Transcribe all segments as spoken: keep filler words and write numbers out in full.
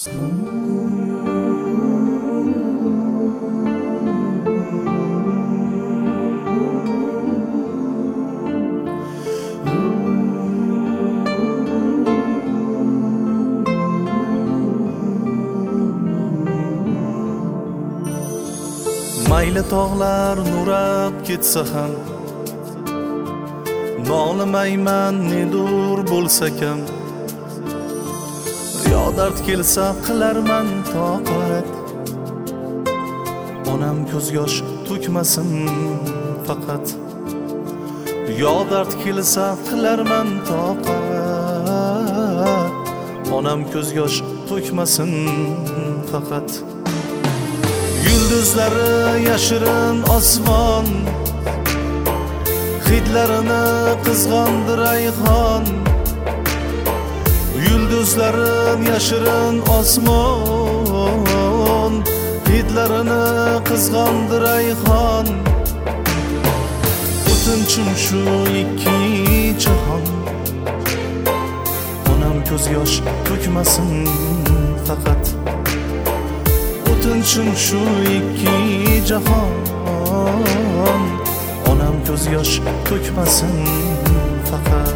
Mayli tog'lar nurab ketsa ham, nolimayman nedur bo'lsa kam. Yo dard kelsa qilarman toqat, onam ko'z yosh to'kmasin faqat. Yo dard kelsa qilarman toqat, onam ko'z yosh to'kmasin faqat. Yulduzlari yashirin osmon, hidlarini qizg'ondi rayhon. Yulduzlarin yashirin osmon, hidlarini qizg'ondi rayhon. O'tinchim shu ikki jahon, onam ko'z yosh to'kmasin faqat. O'tinchim shu ikki jahon, onam ko'z yosh to'kmasin faqat.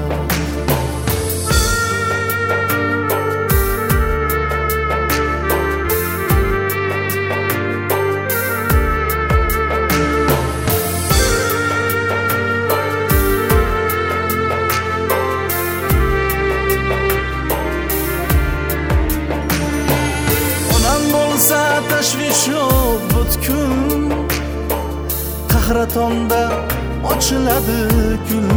Tashvish yo'q butkul, qahratonda ochiladi gul.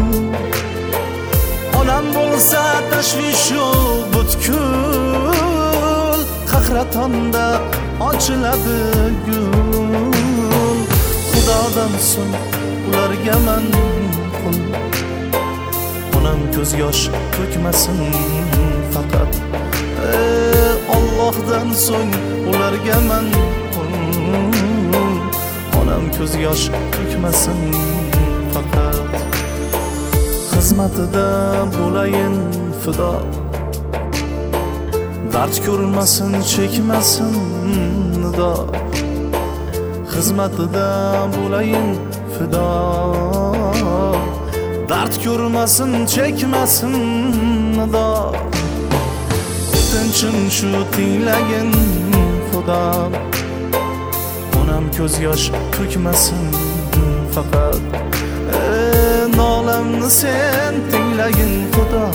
Onam bo'lsa tashvish yo'q butkul, qahratonda ochiladi gul. Xudodan so'ng ularga man qul, onam ko'z yosh to'kmasin faqat. Allohdan so'ng ularga man qul, onam ko'z yosh to'kmasin faqat. Xizmatida bo'layin fido, dard ko'rmasin chekmasin nido. Xizmatida bo'layin fido, dard ko'rmasin chekmasin nido. O'tinchim shu tinglagin Xudo, onam ko'z yosh to'kmasin faqat. E, nolamni sen tinglagin Xudo,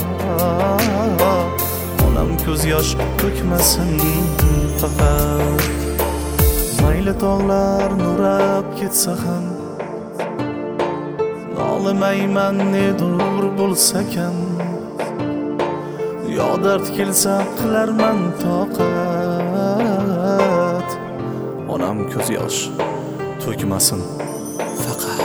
onam ko'z yosh to'kmasin faqat. Mayli tog'lar nurab ketsa ham, nolimayman nedur bo'lsa kam. Yo dard kelsa qilarman toqat, onam ko'z yosh to'kmasin faqat.